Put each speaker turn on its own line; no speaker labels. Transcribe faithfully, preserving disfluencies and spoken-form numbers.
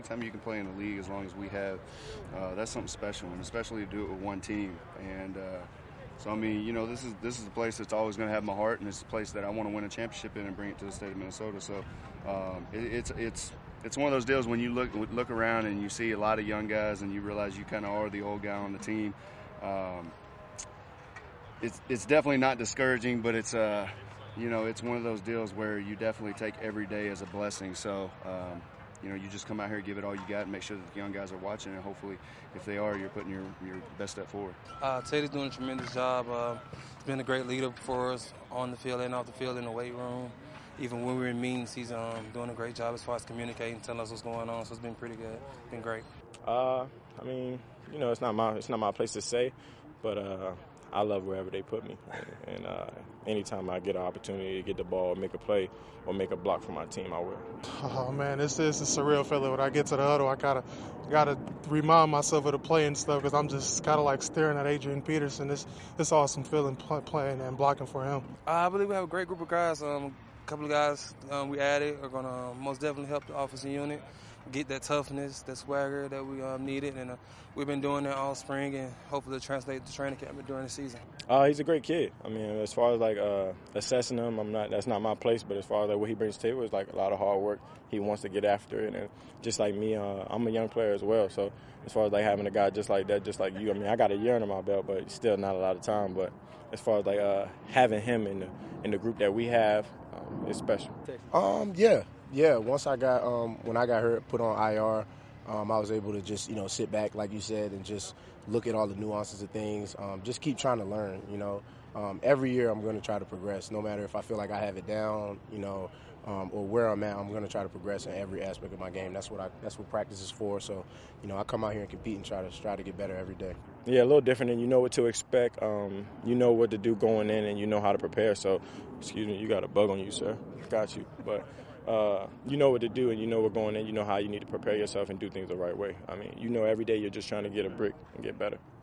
anytime you can play in the league as long as we have, uh, that's something special, and especially to do it with one team. And uh, so, I mean, you know, this is this is a place that's always going to have my heart, and it's a place that I want to win a championship in and bring it to the state of Minnesota. So um, it, it's it's it's one of those deals when you look look around and you see a lot of young guys and you realize you kind of are the old guy on the team. Um, it's it's definitely not discouraging, but it's uh, you know, it's one of those deals where you definitely take every day as a blessing. So. Um, You know, you just come out here, give it all you got, and make sure that the young guys are watching. And hopefully, if they are, you're putting your, your best step forward.
Uh, Taylor's doing a tremendous job. Uh, he's been a great leader for us on the field and off the field in the weight room. Even when we're in meetings, he's um, doing a great job as far as communicating, telling us what's going on. So it's been pretty good. It's been great.
Uh, I mean, you know, it's not my it's not my place to say, but uh, I love wherever they put me. And, and uh, anytime I get an opportunity to get the ball, make a play, or make a block for my team, I will.
Oh man, this is a surreal feeling. When I get to the huddle, I gotta gotta remind myself of the play and stuff because I'm just kind of like staring at Adrian Peterson. It's it's awesome feeling play, playing and blocking for him.
I believe we have a great group of guys. Um, a couple of guys um, we added are gonna most definitely help the offensive unit get that toughness, that swagger that we um, needed, and uh, we've been doing that all spring, and hopefully translate to training camp during the season.
Uh, he's a great kid. I mean, as far as like uh, assessing him, I'm not. That's not my place. But as far as like what he brings to the table, is like a lot of hard work. He wants to get after it, and just like me, uh, I'm a young player as well. So as far as like having a guy just like that, just like you, I mean, I got a year under my belt, but still not a lot of time. But as far as like uh, having him in the in the group that we have, um, it's special.
Um, yeah. Yeah, once I got um, when I got hurt, put on I R, um, I was able to just you know sit back, like you said, and just look at all the nuances of things. Um, just keep trying to learn. You know, um, every year I'm going to try to progress, no matter if I feel like I have it down, you know, um, or where I'm at. I'm going to try to progress in every aspect of my game. That's what I. That's what practice is for. So, you know, I come out here and compete and try to try to get better every day.
Yeah, a little different, and you know what to expect. Um, you know what to do going in, and you know how to prepare. So, excuse me, you got a bug on you, sir. Got you, but. Uh, you know what to do, and you know what going in. You know how you need to prepare yourself and do things the right way. I mean, you know every day you're just trying to get a brick and get better.